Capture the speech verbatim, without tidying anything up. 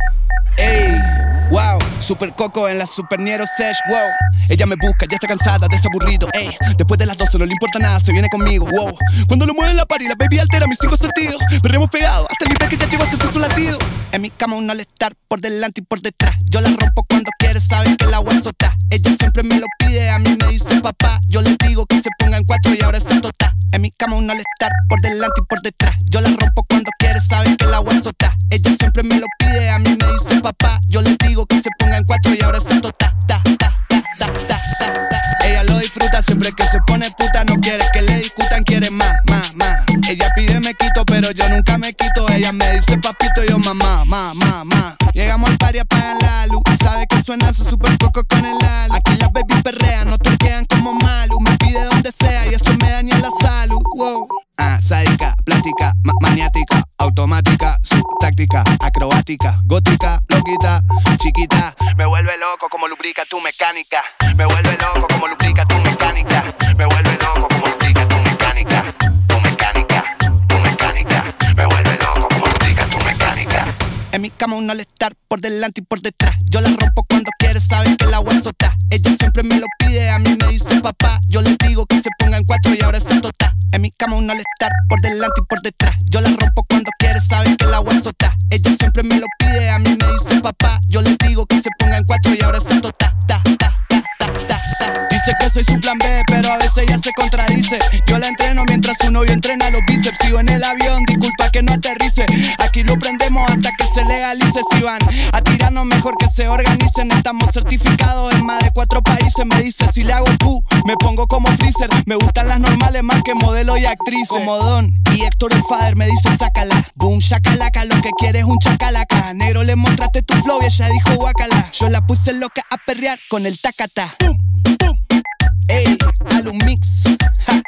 Ey, wow, super coco en la super Niero Sesh, wow. Ella me busca, ya está cansada de ese aburrido, ey. Después de las doce no le importa nada, se viene conmigo, wow. Cuando lo mueve la party, la baby altera mis cinco sentidos. Perremos pegado hasta el nivel que ya llego a sentir su latido. En mi cama un all-star por delante y por detrás. Yo la rompo cuando quiere, saben que la hueso está. Ella siempre me lo pide, a mí me dice papá. Yo le digo que se ponga en cuatro y ahora se tota. En mi cama un all-star por delante y por detrás. Yo la rompo cuando quiere, saben que la hueso está. Ella siempre me lo pide, a mí me dice papá. Yo le digo que se ponga en cuatro y ahora se tota. Ta, ta, ta, ta, ta, ta, ta. Ella lo disfruta siempre que se pone puta. No quiere que le discutan, quiere más, más, más. Ella pide me quito, pero yo nunca me quito. Ella me dice papito, yo mamá, mamá, mamá. Llegamos al party, apagan la luz. Sabe que suena su super poco con el alu. Aquí las baby perrean, no torquean como Malu. Me pide donde sea y eso me daña la salud, wow. Ah, sádica, plástica, ma maniática, automática, subtáctica, acrobática, gótica, loquita, chiquita. Me vuelve loco como lubrica tu mecánica. Me vuelve loco como lubrica tu mecánica. Me vuelve loco como lubrica tu mecánica. Tu mecánica, tu mecánica. Me vuelve loco como lubrica tu mecánica. En mi cama un all-star por delante y por detrás. Yo la rompo cuando quiere, saben que la hueso está. Ella siempre me lo pide, a mí me dice papá. Yo le digo que se ponga en cuatro y ahora se tota. En mi cama un all-star por delante y por detrás. Yo la rompo cuando quiere, saben que la hueso está. Ella siempre me lo pide, a mí me dice papá. Yo le digo que se ponga en cuatro y ahora se tota. Ta, ta, ta, ta, ta, ta. Dice que soy su plan B, pero a veces ella se contradice. Yo la entreno mientras su novio entrena los bíceps. Sigo en el avión, disculpa que no aterrice. Aquí lo prendemos hasta que se legalice. Si van a tirarnos, mejor que se organicen. Estamos certificados en más de cuatro países. Me dice si le hago Q, me pongo como freezer. Me gustan las normales más que modelos y actrices. Como Don y Héctor el Father me dice sácala. Boom, shakalaka, lo que quiere es un chacalaca. Negro le mostraste tu flow y ella dijo guacala. Yo la puse loca a perrear con el tacata. Boom, boom, ey, dale un mix, ja.